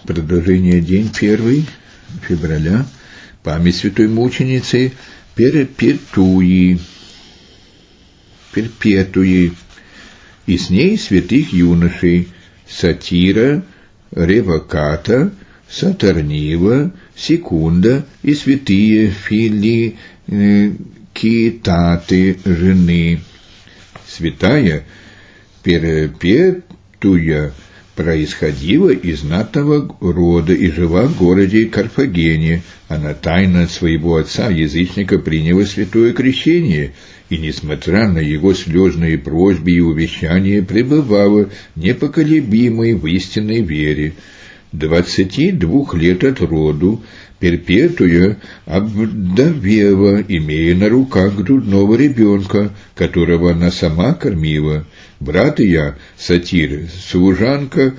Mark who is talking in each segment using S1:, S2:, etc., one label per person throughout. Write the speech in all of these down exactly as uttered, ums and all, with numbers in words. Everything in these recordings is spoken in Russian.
S1: Продолжение, день первый февраля. Память святой мученицы Перпетуи. Перпетуи. И с ней святых юношей Сатира, Ревоката, Сатарнива, Секунда и святые Филикитаты, жены. Святая Перпетуя происходила из знатного рода и жила в городе Карфагене. Она тайно от своего отца-язычника приняла святое крещение, и, несмотря на его слезные просьбы и увещания, пребывала непоколебимой в истинной вере. Двадцати двух лет от роду Перпетуя обдовела, имея на руках грудного ребенка, которого она сама кормила. Брат ее, Сатир, служанка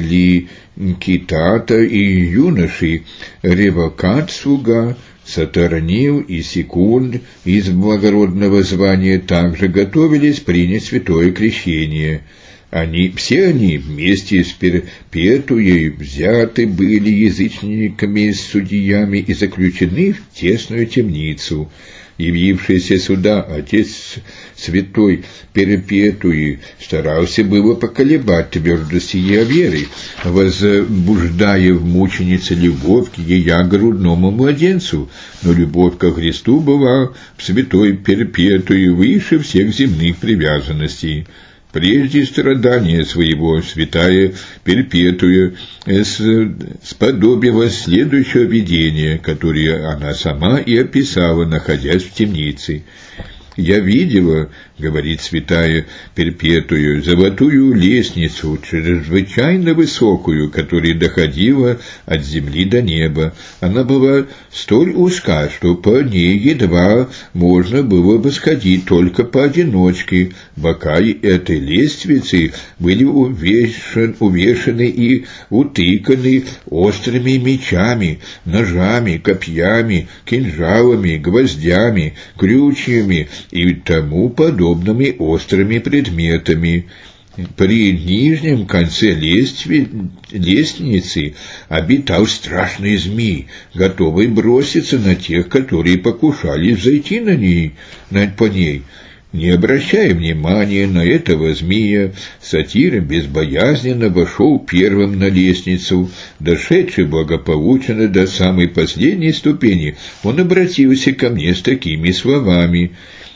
S1: Филикитата и юноши Ревокат, слуга, Сатарнив и Секунд из благородного звания также готовились принять святое крещение. Они, все они вместе с Перпетуей взяты были язычниками с судьями и заключены в тесную темницу. Явившийся сюда отец святой Перпетуи старался было поколебать твердость ее веры, возбуждая в мученице любовь к ее грудному младенцу, но любовь ко Христу была в святой Перпетуи выше всех земных привязанностей. Прежде страдания своего святая Перпетуя сподобилась следующего видения, которое она сама и описала, находясь в темнице. «Я видела, — говорит святая Перпетуя, — золотую лестницу, чрезвычайно высокую, которая доходила от земли до неба. Она была столь узка, что по ней едва можно было бы сходить только поодиночке. Бока этой лестницы были увешан, увешаны и утыканы острыми мечами, ножами, копьями, кинжалами, гвоздями, крючьями и тому подобными острыми предметами. При нижнем конце лестницы обитал страшный змей, готовый броситься на тех, которые покушались зайти на ней, по ней. Не обращая внимания на этого змея, Сатир безбоязненно вошел первым на лестницу. Дошедший благополучно до самой последней ступени, он обратился ко мне с такими словами: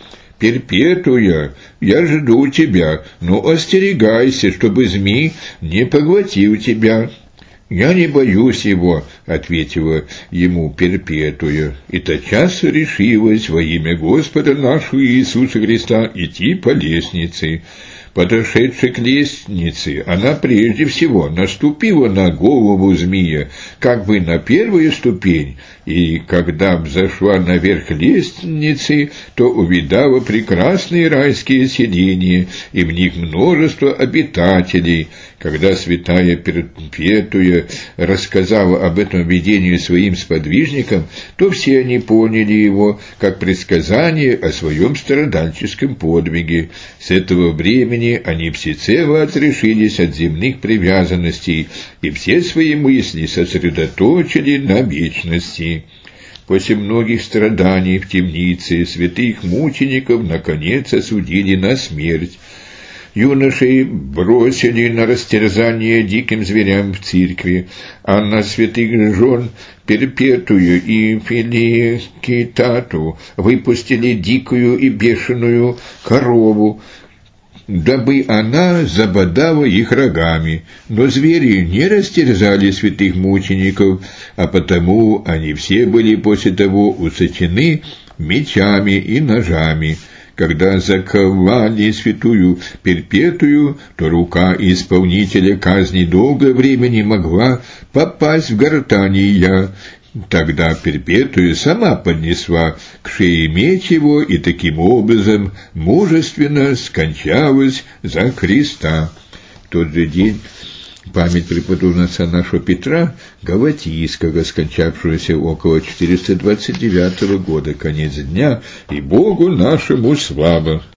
S1: «Перпетуя, я жду тебя, но остерегайся, чтобы змей не поглотил тебя». «Я не боюсь его», — ответила ему Перпетуя, и тотчас решилась во имя Господа нашего Иисуса Христа идти по лестнице. Подошедши к лестнице, она прежде всего наступила на голову змея, как бы на первую ступень, и когда взошла наверх лестницы, то увидала прекрасные райские селения, и в них множество обитателей. Когда святая Перпетуя рассказала об этом видении своим сподвижникам, то все они поняли его как предсказание о своем страдальческом подвиге. С этого времени они всецело отрешились от земных привязанностей и все свои мысли сосредоточили на вечности. После многих страданий в темнице святых мучеников наконец осудили на смерть. Юношей бросили на растерзание диким зверям в церкви, а на святых жен Перпетую и Филикитату выпустили дикую и бешеную корову, дабы она забодала их рогами. Но звери не растерзали святых мучеников, а потому они все были после того усечены мечами и ножами. Когда заковали святую Перпетую, то рука исполнителя казни долгое время не могла попасть в гортань ее. Тогда Перпетуя сама поднесла к шее меч его и таким образом мужественно скончалась за Христа. В тот же день память преподобного отца нашего Петра Галатийского, скончавшегося около четыреста двадцать девятого года, конец дня, и Богу нашему слава.